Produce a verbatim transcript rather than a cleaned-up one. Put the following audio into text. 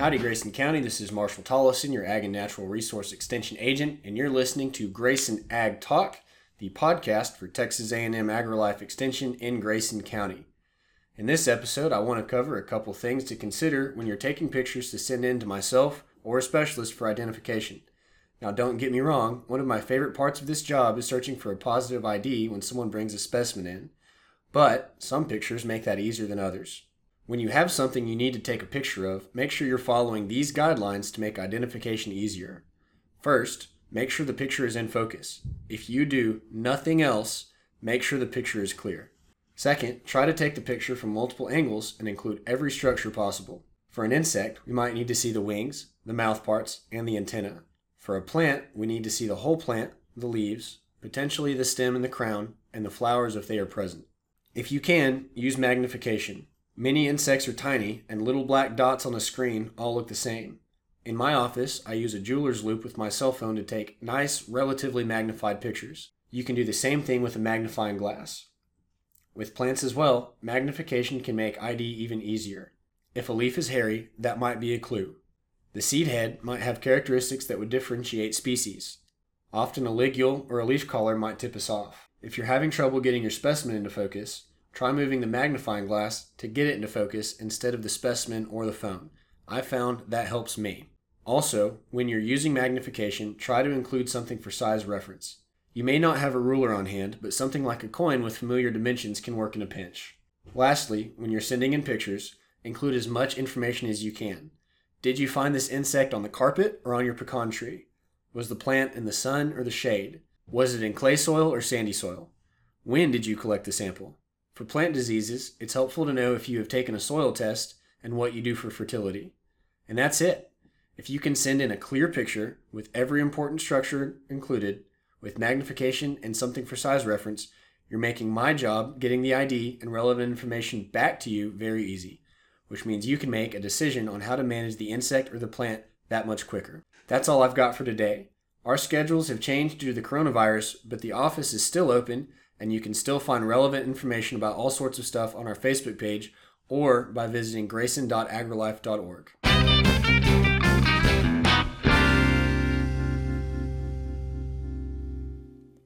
Howdy, Grayson County. This is Marshall Tollison, your Ag and Natural Resource Extension Agent, and you're listening to Grayson Ag Talk, the podcast for Texas A and M AgriLife Extension in Grayson County. In this episode, I want to cover a couple things to consider when you're taking pictures to send in to myself or a specialist for identification. Now, don't get me wrong, one of my favorite parts of this job is searching for a positive I D when someone brings a specimen in, but some pictures make that easier than others. When you have something you need to take a picture of, make sure you're following these guidelines to make identification easier. First, make sure the picture is in focus. If you do nothing else, make sure the picture is clear. Second, try to take the picture from multiple angles and include every structure possible. For an insect, we might need to see the wings, the mouth parts, and the antenna. For a plant, we need to see the whole plant, the leaves, potentially the stem and the crown, and the flowers if they are present. If you can, use magnification. Many insects are tiny, and little black dots on a screen all look the same. In my office, I use a jeweler's loupe with my cell phone to take nice, relatively magnified pictures. You can do the same thing with a magnifying glass. With plants as well, magnification can make I D even easier. If a leaf is hairy, that might be a clue. The seed head might have characteristics that would differentiate species. Often a ligule or a leaf collar might tip us off. If you're having trouble getting your specimen into focus, try moving the magnifying glass to get it into focus instead of the specimen or the phone. I found that helps me. Also, when you're using magnification, try to include something for size reference. You may not have a ruler on hand, but something like a coin with familiar dimensions can work in a pinch. Lastly, when you're sending in pictures, include as much information as you can. Did you find this insect on the carpet or on your pecan tree? Was the plant in the sun or the shade? Was it in clay soil or sandy soil? When did you collect the sample? For plant diseases, it's helpful to know if you have taken a soil test and what you do for fertility. And that's it. If you can send in a clear picture with every important structure included, with magnification and something for size reference, you're making my job getting the I D and relevant information back to you very easy, which means you can make a decision on how to manage the insect or the plant that much quicker. That's all I've got for today. Our schedules have changed due to the coronavirus, but the office is still open, and you can still find relevant information about all sorts of stuff on our Facebook page or by visiting grayson dot agrilife dot org.